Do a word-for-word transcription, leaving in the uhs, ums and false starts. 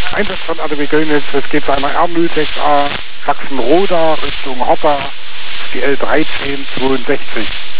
Einsatz von A D B Göllnitz, es geht zu einer R null sechs A Sachsen-Roda Richtung Hopper, die L dreizehn zweiundsechzig.